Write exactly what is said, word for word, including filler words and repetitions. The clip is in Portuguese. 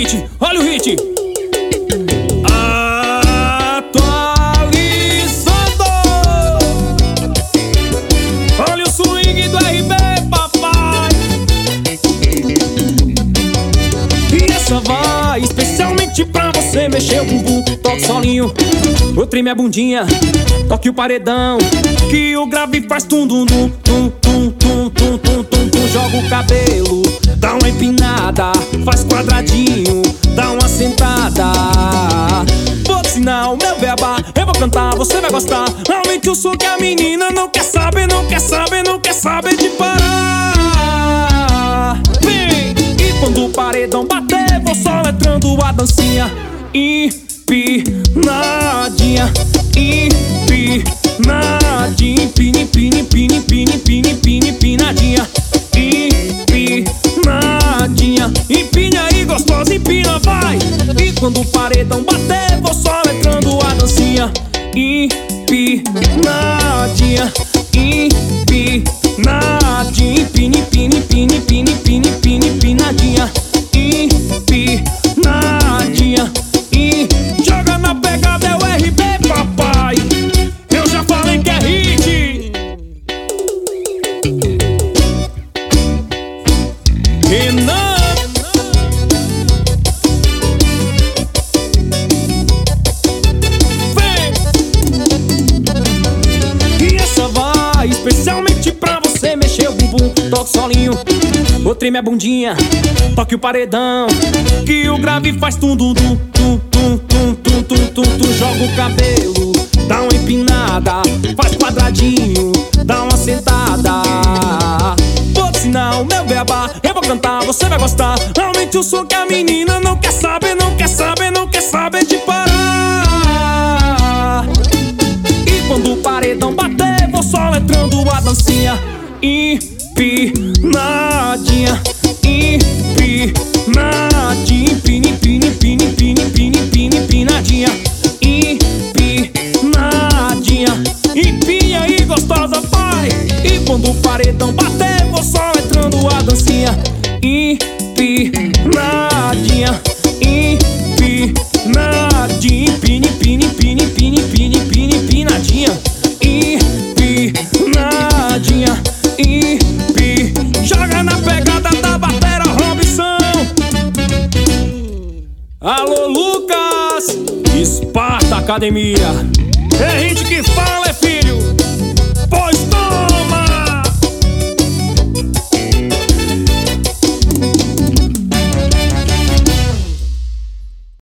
hit, olha o hit. Atualizando. Olha o swing do R B, papai. E essa vai especialmente pra você mexer o bumbum. Toque o solinho, eu treme a bundinha. Toque o paredão, que o grave faz tum dum dum tum tum tum tum tum tum tum. Joga o cabelo, dá uma empinada, faz quadradinho, dá uma sentada. Vou sinal, meu beba, eu vou cantar, você vai gostar. Aumente o som que a menina não quer saber, não quer saber, não quer saber de parar. Vem! E quando o paredão bater, vou soletrando a dancinha. Empinadinha, empinadinha, empina, empina, empina, empina, empina, empina, empinadinha, empinadinha, empina aí gostosa, empina, vai. E quando o paredão bater, vou soletrando a dancinha. Empinadinha, empinadinha, empina, empina, empina, empina, empina, empina, empinadinha, empinadinha. E joga na pegada, é o R B, papai. Eu já falei que é hit. Renan. Vem. E essa vai especialmente pra você mexer o bumbum. Toque solinho, ou treme a bundinha. Toque o paredão, que o grave faz tum dum dum tum tum tum tum tum tum tum. Joga o cabelo, dá uma empinada, faz quadradinho, dá uma sentada. Vou sinal, meu beba, eu vou cantar, você vai gostar. Aumente o som que a menina não quer saber, não quer saber, não quer saber de parar. E quando o paredão bater, vou soletrando a dancinha. Empinadinha, empinadinha, empina, empina, empina, empina, empina, empina, empinadinha, empinadinha, empinha aí gostosa, vai. E quando o paredão bater, vou soletrando a dancinha. Empinadinha, empinadinha, empina, empina, empina, empina, empina, empina, empinadinha, empinadinha, empi. Joga na pegada da batera, Robson. Alô, Lucas, Esparta Academia. É gente que fala, é filho.